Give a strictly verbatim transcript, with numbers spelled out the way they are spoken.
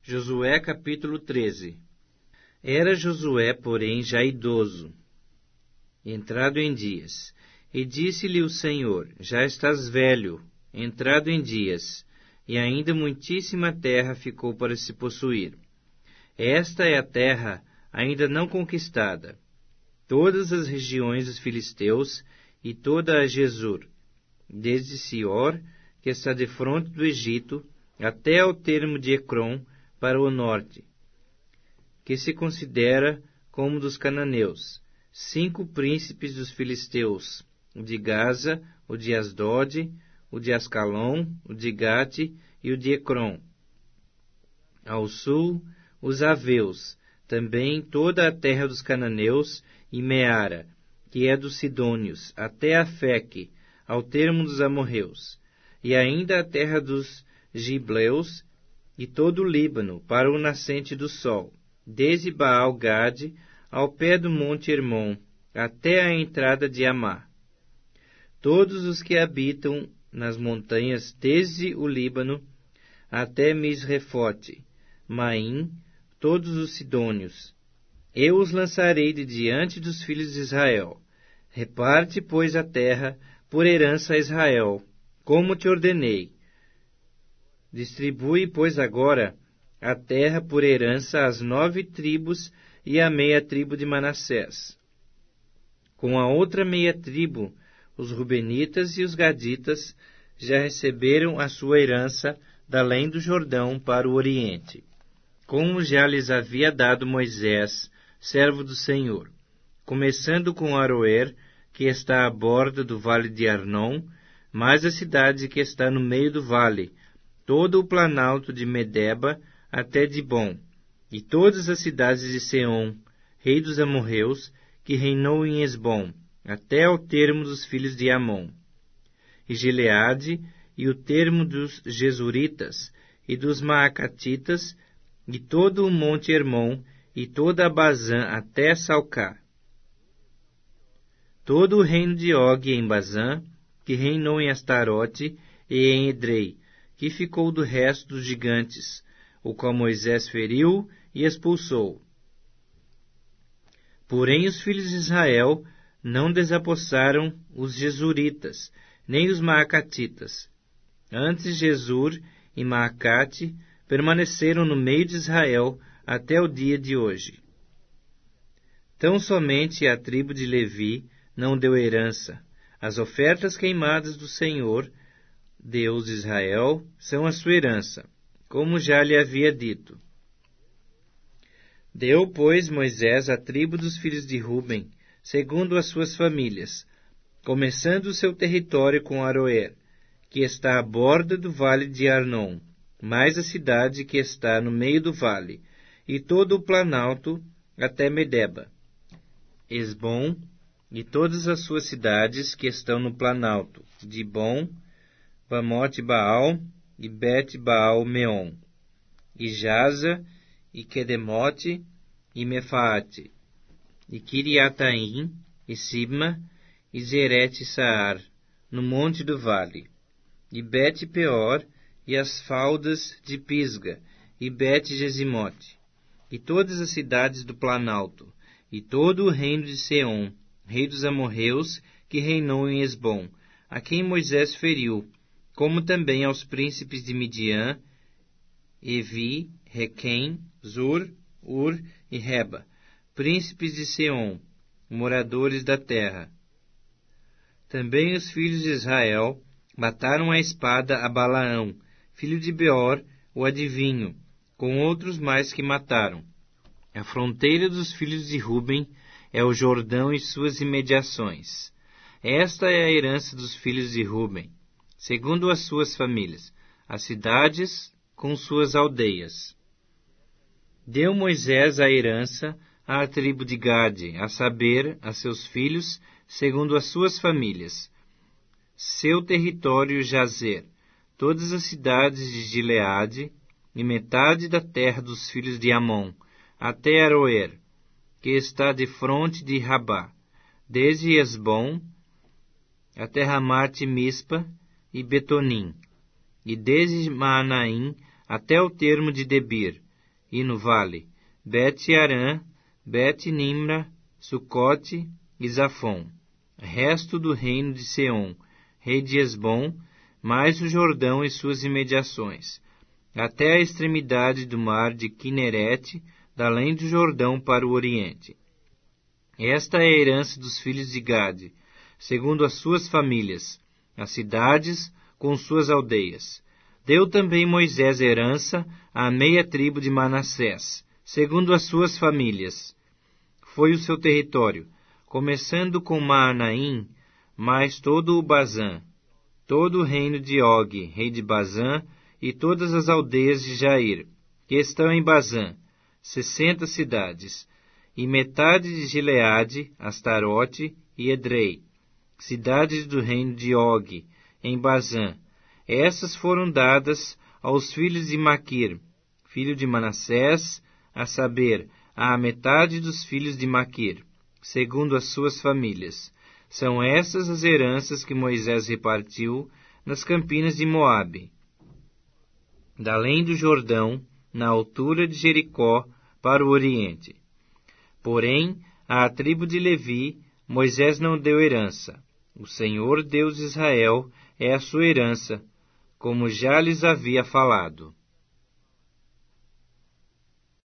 Josué capítulo treze. Era Josué, porém, já idoso, entrado em dias, e disse-lhe o Senhor: já estás velho, entrado em dias, e ainda muitíssima terra ficou para se possuir. Esta é a terra ainda não conquistada, todas as regiões dos filisteus e toda a Gesur, desde Sior, que está defronte do Egito, até ao termo de Ecrom, para o norte, que se considera como dos cananeus, cinco príncipes dos filisteus, o de Gaza, o de Asdod, o de Ascalon, o de Gate e o de Ecrom. Ao sul, os aveus, também toda a terra dos cananeus, e Meara, que é dos sidônios, até Afeque, ao termo dos amorreus, e ainda a terra dos gibleus, e todo o Líbano, para o nascente do sol, desde Baal-Gade, ao pé do monte Hermon, até a entrada de Amá. Todos os que habitam nas montanhas, desde o Líbano até Misrefote, Maim, todos os sidônios. Eu os lançarei de diante dos filhos de Israel. Reparte, pois, a terra por herança a Israel, como te ordenei. Distribui, pois, agora a terra por herança às nove tribos e à meia tribo de Manassés. Com a outra meia tribo, os Rubenitas e os Gaditas já receberam a sua herança da além do Jordão para o oriente, como já lhes havia dado Moisés, servo do Senhor, começando com Aroer, que está à borda do vale de Arnon, mais a cidade que está no meio do vale, todo o planalto de Medeba até Dibom, e todas as cidades de Seom, rei dos amorreus, que reinou em Esbom, até ao termo dos filhos de Amon, e Gileade, e o termo dos Jesuritas, e dos Maacatitas, e todo o monte Hermon, e toda a Bazã até Salcá. Todo o reino de Og em Bazã, que reinou em Astarote e em Edrei, que ficou do resto dos gigantes, o qual Moisés feriu e expulsou. Porém os filhos de Israel não desapossaram os Jesuritas, nem os Maacatitas. Antes Jesur e Maacate permaneceram no meio de Israel até o dia de hoje. Tão somente a tribo de Levi não deu herança. As ofertas queimadas do Senhor, Deus de Israel, são a sua herança, como já lhe havia dito. Deu, pois, Moisés a tribo dos filhos de Ruben, segundo as suas famílias, começando o seu território com Aroer, que está à borda do vale de Arnon, mais a cidade que está no meio do vale, e todo o planalto até Medeba, Esbom, e todas as suas cidades que estão no planalto, Dibom, Bamote Baal e Bet Baal Meon, e Jaza, e Quedemote, e Mefaate, e Kiriataim, e Sibma, e Zerete Saar, no monte do vale, e Bet Peor, e as faldas de Pisga, e Bet Gesimote, e todas as cidades do planalto, e todo o reino de Seom, rei dos amorreus, que reinou em Esbom, a quem Moisés feriu, como também aos príncipes de Midian, Evi, Requem, Zur, Ur e Reba, príncipes de Seom, moradores da terra. Também os filhos de Israel mataram a espada a Balaão, filho de Beor, o adivinho, com outros mais que mataram. A fronteira dos filhos de Ruben é o Jordão e suas imediações. Esta é a herança dos filhos de Ruben, segundo as suas famílias, as cidades com suas aldeias. Deu Moisés a herança à tribo de Gade, a saber, a seus filhos, segundo as suas famílias, seu território Jazer, todas as cidades de Gileade, e metade da terra dos filhos de Amon, até Aroer, que está defronte de Rabá, desde Esbom até Ramate Mispa e Betonim, e desde Maanaim até o termo de Debir, e no vale, Bet-Arã, Bet-Nimra, Sucote e Zafon, resto do reino de Seom, rei de Hesbom, mais o Jordão e suas imediações, até a extremidade do mar de Quinerete, da além do Jordão para o oriente. Esta é a herança dos filhos de Gade, segundo as suas famílias, as cidades com suas aldeias. Deu também Moisés herança à meia tribo de Manassés, segundo as suas famílias. Foi o seu território, começando com Maanaim, mais todo o Bazã, todo o reino de Og, rei de Bazã, e todas as aldeias de Jair, que estão em Bazã, sessenta cidades, e metade de Gileade, Astarote e Edrei, cidades do reino de Og, em Bazã. Essas foram dadas aos filhos de Maquir, filho de Manassés, a saber, à metade dos filhos de Maquir, segundo as suas famílias. São essas as heranças que Moisés repartiu nas campinas de Moabe, da além do Jordão, na altura de Jericó, para o oriente. Porém, à tribo de Levi, Moisés não deu herança. O Senhor Deus de Israel é a sua herança, como já lhes havia falado.